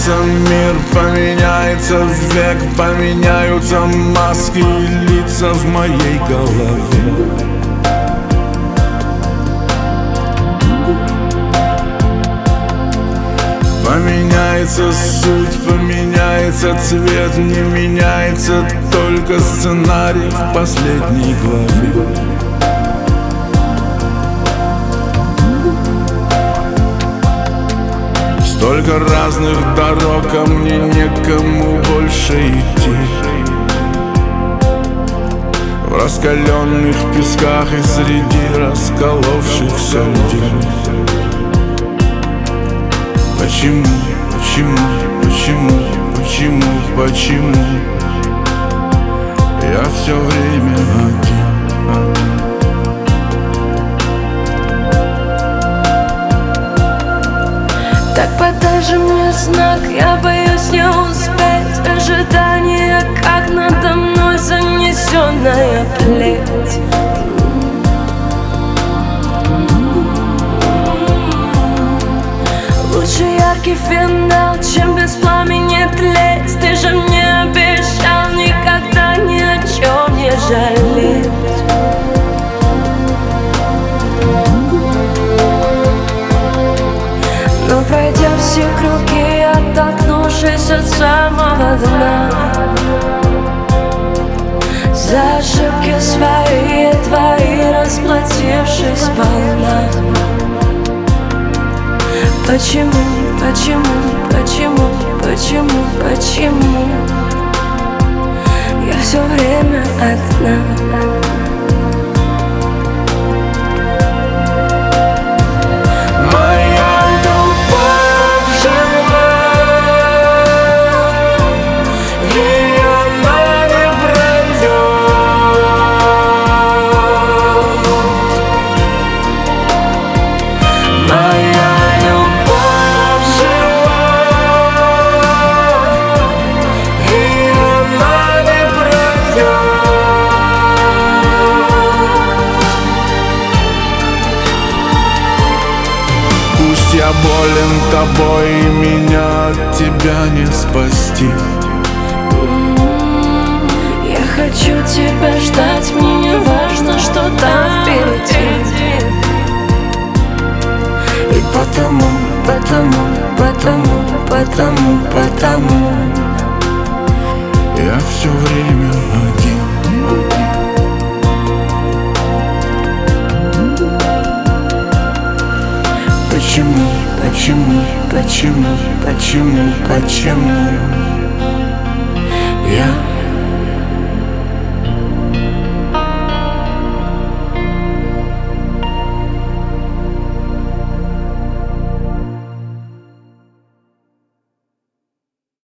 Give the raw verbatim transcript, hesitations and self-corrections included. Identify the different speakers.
Speaker 1: Поменяется мир, поменяется век, поменяются маски и лица в моей голове. Поменяется суть, поменяется цвет, не меняется только сценарий в последней главе. Столько разных дорог, а мне некому больше идти. В раскаленных песках и среди расколовшихся людей. Почему, почему, почему, почему, почему я все время один?
Speaker 2: Так подай же мне знак, я боюсь не успеть. Ожидание, как надо мной занесенная плеть. Лучше яркий финал, чем без пламени тлеть. Ты же мне обещал никогда ни о чем не жалеть. Но пройдя все круги, оттолкнувшись от самого дна, за ошибки свои и твои расплатившись сполна. Почему, почему, почему, почему, почему я все время одна?
Speaker 1: Я болен тобой, и меня от тебя не спасти.
Speaker 2: Я хочу тебя ждать, мне не важно, что там впереди.
Speaker 1: И потому, потому, потому, потому, потому я все время один. Почему, почему, почему, почему, почему я